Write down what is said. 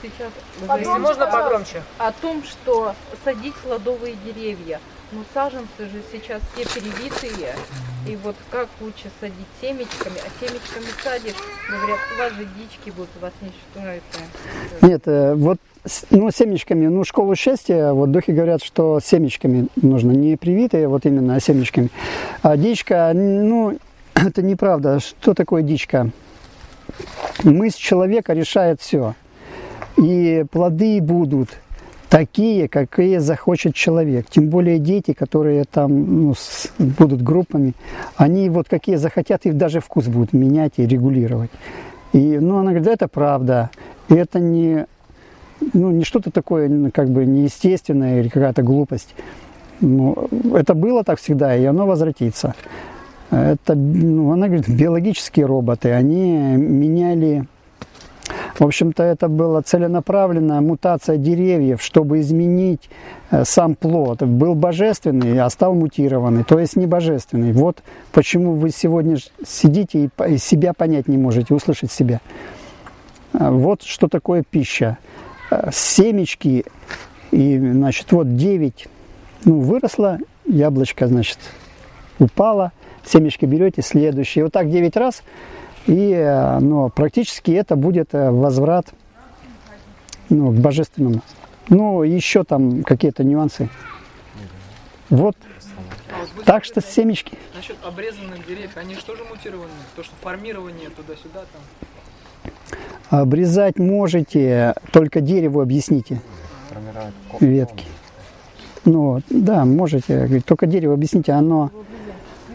сейчас Если можно погромче. о том, что садить плодовые деревья. Но саженцы же сейчас все перевитые. И вот как лучше садить семечками? А семечками садишь, говорят, у вас же дички будут, у вас не считается. Нет, вот семечками, школу счастья, вот духи говорят, что семечками нужно, не привитые, вот именно, а семечками. А дичка, это неправда. Что такое дичка? Мысль человека решает все. И плоды будут такие, какие захочет человек. Тем более дети, которые там будут группами, они вот какие захотят, и даже вкус будут менять и регулировать. И, она говорит, это правда. Это не что-то такое как бы неестественное или какая-то глупость. Это было так всегда, и оно возвратится. Это, она говорит, биологические роботы, они меняли. В общем-то, это была целенаправленная мутация деревьев, чтобы изменить сам плод. Был божественный, а стал мутированный, то есть не божественный. Вот почему вы сегодня сидите и себя понять не можете, услышать себя. Вот что такое пища. Семечки, и, значит, вот 9, выросло, яблочко, значит, упало, семечки берете, следующее. Вот так 9 раз. И практически это будет возврат к божественному. Еще там какие-то нюансы. Вот. Так что семечки. Насчет обрезанных деревьев, они же тоже мутированы? То, что формирование туда-сюда там? Обрезать можете, только дереву объясните. Ветки. Да, можете. Только дереву объясните, оно